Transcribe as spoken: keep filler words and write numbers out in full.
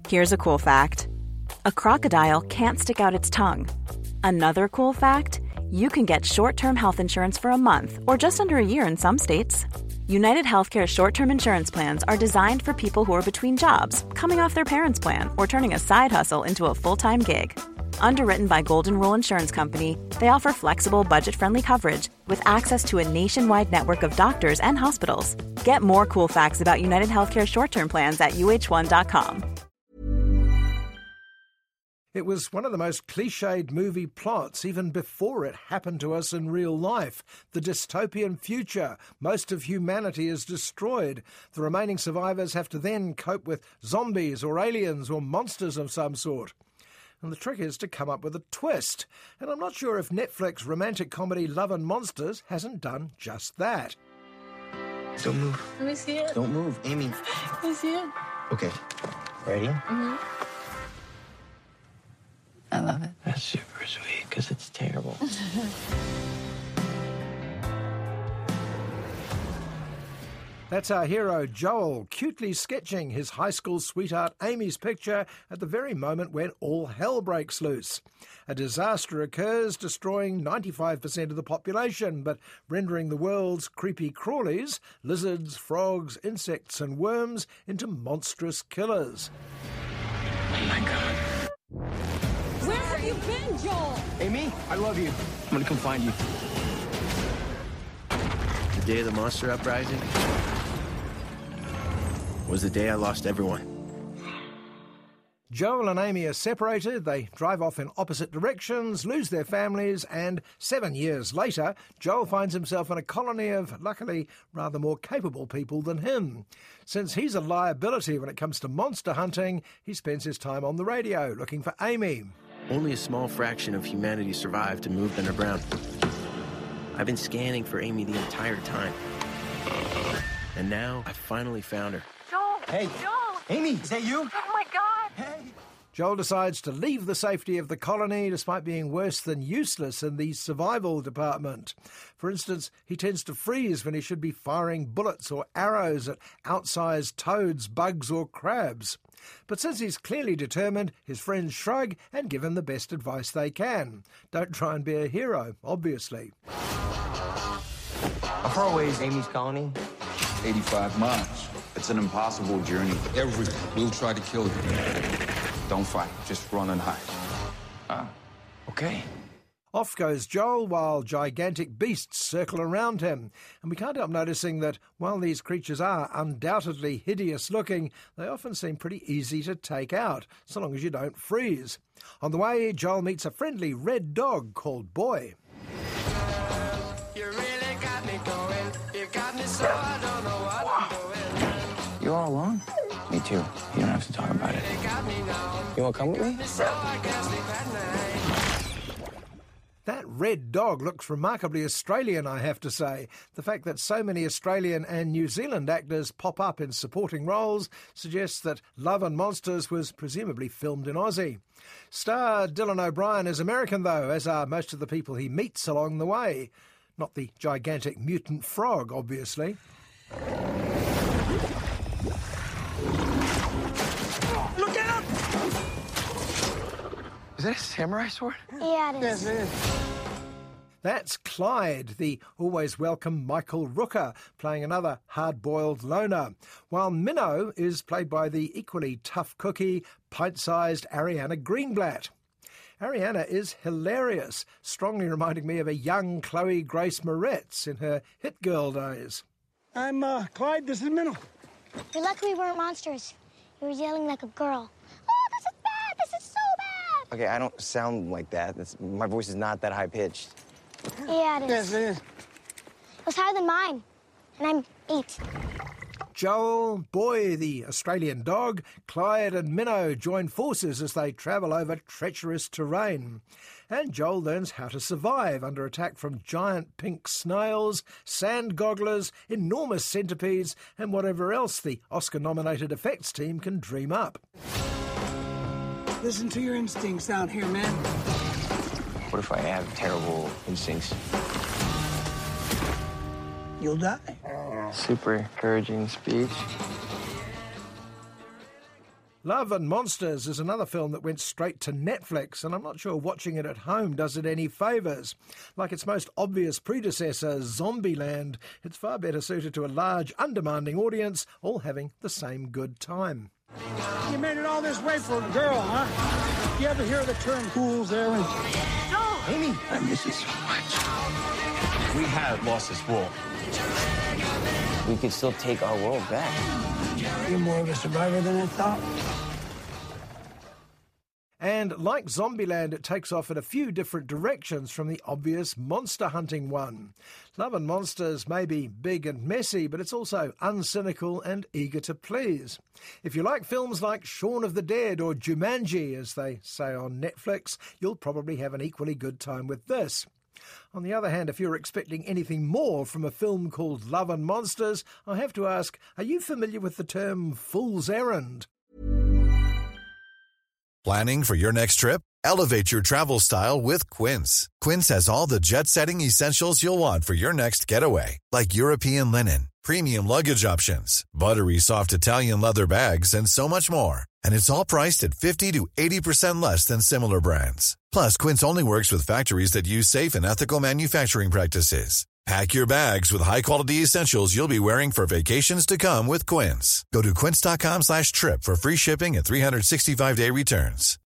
Here's a cool fact. A crocodile can't stick out its tongue. Another cool fact, you can get short-term health insurance for a month or just under a year in some states. United Healthcare short-term insurance plans are designed for people who are between jobs, coming off their parents' plan, or turning a side hustle into a full-time gig. Underwritten by Golden Rule Insurance Company, they offer flexible, budget-friendly coverage with access to a nationwide network of doctors and hospitals. Get more cool facts about United Healthcare short-term plans at U H one dot com. It was one of the most cliched movie plots even before it happened to us in real life. The dystopian future. Most of humanity is destroyed. The remaining survivors have to then cope with zombies or aliens or monsters of some sort. And the trick is to come up with a twist. And I'm not sure if Netflix romantic comedy Love and Monsters hasn't done just that. Don't move. Let me see it. Don't move, Amy. Let me see it. Okay. Ready? Mm-hmm. I love it. That's super sweet, because it's terrible. That's our hero, Joel, cutely sketching his high school sweetheart Amy's picture at the very moment when all hell breaks loose. A disaster occurs, destroying ninety-five percent of the population, but rendering the world's creepy crawlies, lizards, frogs, insects and worms into monstrous killers. Oh my God. Where have you been, Joel? Amy, I love you. I'm gonna come find you. The day of the monster uprising was the day I lost everyone. Joel and Amy are separated, they drive off in opposite directions, lose their families, and seven years later, Joel finds himself in a colony of, luckily, rather more capable people than him. Since he's a liability when it comes to monster hunting, he spends his time on the radio looking for Amy. Only a small fraction of humanity survived and moved underground. I've been scanning for Amy the entire time. And now I finally found her. Joel! Hey! Joel! Amy, is that you? Oh my God! Hey! Joel decides to leave the safety of the colony despite being worse than useless in the survival department. For instance, he tends to freeze when he should be firing bullets or arrows at outsized toads, bugs or crabs. But since he's clearly determined, his friends shrug and give him the best advice they can. Don't try and be a hero, obviously. How far away is Amy's colony? eighty-five miles. It's an impossible journey. Everyone will try to kill you. Don't fight, just run and hide. Ah, okay. Off goes Joel while gigantic beasts circle around him. And we can't help noticing that while these creatures are undoubtedly hideous looking, they often seem pretty easy to take out, so long as you don't freeze. On the way, Joel meets a friendly red dog called Boy. You really got me going. You got me so I don't know what I'm doing. You all alone? Me too. You don't have to talk about it. You want to come with me? So I can't sleep at night. That red dog looks remarkably Australian, I have to say. The fact that so many Australian and New Zealand actors pop up in supporting roles suggests that Love and Monsters was presumably filmed in Aussie. Star Dylan O'Brien is American, though, as are most of the people he meets along the way. Not the gigantic mutant frog, obviously. Look out! Is that a samurai sword? Yeah, it is. Yes, it is. That's Clyde, the always welcome Michael Rooker, playing another hard-boiled loner, while Minnow is played by the equally tough cookie, pint-sized Ariana Greenblatt. Ariana is hilarious, strongly reminding me of a young Chloe Grace Moretz in her Hit Girl days. I'm, uh, Clyde, this is Minnow. You're lucky we weren't monsters. You were yelling like a girl. Oh, this is bad! This is so bad! Okay, I don't sound like that. That's, my voice is not that high-pitched. Yeah, it is. Yes, it is. It was higher than mine, and I'm eight. Joel, Boy, the Australian dog, Clyde and Minnow join forces as they travel over treacherous terrain. And Joel learns how to survive under attack from giant pink snails, sand gogglers, enormous centipedes, and whatever else the Oscar-nominated effects team can dream up. Listen to your instincts out here, man. What if I have terrible instincts? You'll die. Super encouraging speech. Love and Monsters is another film that went straight to Netflix, and I'm not sure watching it at home does it any favours. Like its most obvious predecessor, Zombieland, it's far better suited to a large, undemanding audience, all having the same good time. You made it all this way for a girl, huh? You ever hear the term fool's errand? No, Amy. I miss you so much. We have lost this war. We could still take our world back. You're more of a survivor than I thought. And like Zombieland, it takes off in a few different directions from the obvious monster hunting one. Love and Monsters may be big and messy, but it's also uncynical and eager to please. If you like films like Shaun of the Dead or Jumanji, as they say on Netflix, you'll probably have an equally good time with this. On the other hand, if you're expecting anything more from a film called Love and Monsters, I have to ask, are you familiar with the term fool's errand? Planning for your next trip? Elevate your travel style with Quince. Quince has all the jet-setting essentials you'll want for your next getaway, like European linen, premium luggage options, buttery soft Italian leather bags, and so much more. And it's all priced at fifty to eighty percent less than similar brands. Plus, Quince only works with factories that use safe and ethical manufacturing practices. Pack your bags with high-quality essentials you'll be wearing for vacations to come with Quince. Go to quince.com slash trip for free shipping and three sixty-five day returns.